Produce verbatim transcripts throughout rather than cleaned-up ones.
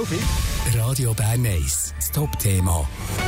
elf. Radio Bern eins, das Top-Thema.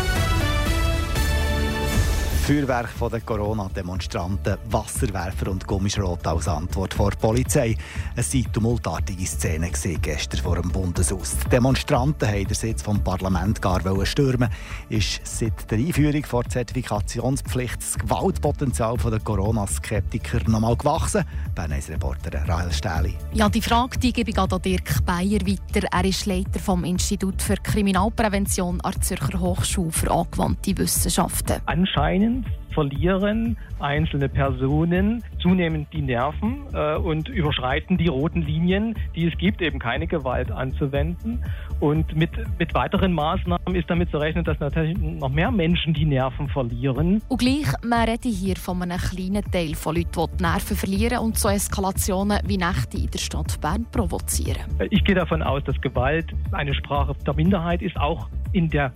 Feuerwerk von den Corona-Demonstranten, Wasserwerfer und Gummischrot als Antwort vor der Polizei. Es waren tumultartige Szenen gestern vor dem Bundeshaus. Die Demonstranten wollten den Sitz des Parlaments gar stürmen. Ist seit der Einführung der Zertifikationspflicht das Gewaltpotenzial der Corona-Skeptiker noch mal gewachsen? Bern eins Reporterin Rahel Stähli. Ja, die Frage die gebe ich an Dirk Beyer weiter. Er ist Leiter vom Institut für Kriminalprävention an der Zürcher Hochschule für angewandte Wissenschaften. Anscheinend verlieren einzelne Personen zunehmend die Nerven äh, und überschreiten die roten Linien, die es gibt, eben keine Gewalt anzuwenden. Und mit, mit weiteren Maßnahmen ist damit zu rechnen, dass natürlich noch mehr Menschen die Nerven verlieren. Und gleich, man redet hier von einem kleinen Teil von Leuten, die die Nerven verlieren und so Eskalationen wie Nächte in der Stadt Bern provozieren. Ich gehe davon aus, dass Gewalt eine Sprache der Minderheit ist, auch in der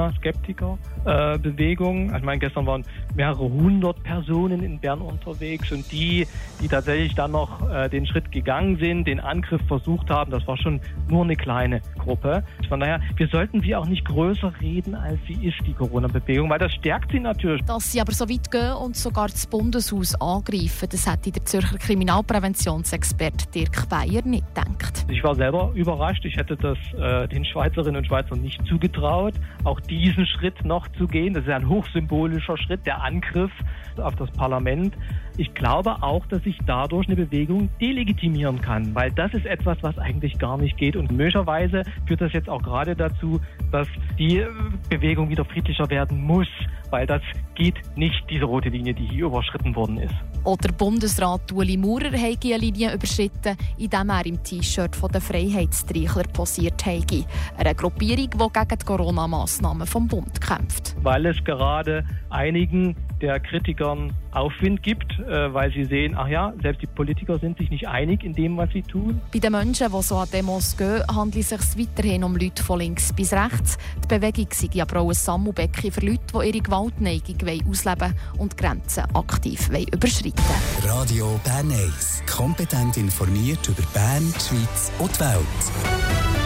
Corona-Skeptiker-Bewegung. Äh, ich meine, gestern waren mehrere hundert Personen in Bern unterwegs und die, die tatsächlich dann noch äh, den Schritt gegangen sind, den Angriff versucht haben, das war schon nur eine kleine Gruppe. Von daher, wir sollten sie auch nicht größer reden, als sie ist, die Corona-Bewegung, weil das stärkt sie natürlich. Dass sie aber so weit gehen und sogar das Bundeshaus angreifen, das hätte der Zürcher Kriminalpräventionsexperte Dirk Beyer nicht gedacht. Ich war selber überrascht. Ich hätte das äh, den Schweizerinnen und Schweizern nicht zugetraut, auch diesen Schritt noch zu gehen. Das ist ein hochsymbolischer Schritt, der Angriff auf das Parlament. Ich glaube auch, dass ich dadurch eine Bewegung delegitimieren kann, weil das ist etwas, was eigentlich gar nicht geht. Und möglicherweise führt das jetzt auch gerade dazu, dass die Bewegung wieder friedlicher werden muss, weil das geht nicht, diese rote Linie, die hier überschritten worden ist. Oder Bundesrat Ueli Maurer hat eine Linie überschritten, indem er im T-Shirt von den Freiheitstreichler posiert hat. Eine Gruppierung, die gegen die Corona-Massnahmen vom Bund kämpft. Weil es gerade einigen der Kritikern Aufwind gibt, äh, weil sie sehen, ach ja, selbst die Politiker sind sich nicht einig in dem, was sie tun. Bei den Menschen, die so an Demos gehen, handelt es sich weiterhin um Leute von links bis rechts. Die Bewegung sei aber auch ein Sammelbecken für Leute, die ihre Gewaltneigung ausleben und Grenzen aktiv überschreiten wollen. Radio Bern eins. Kompetent informiert über Bern, die Schweiz und die Welt.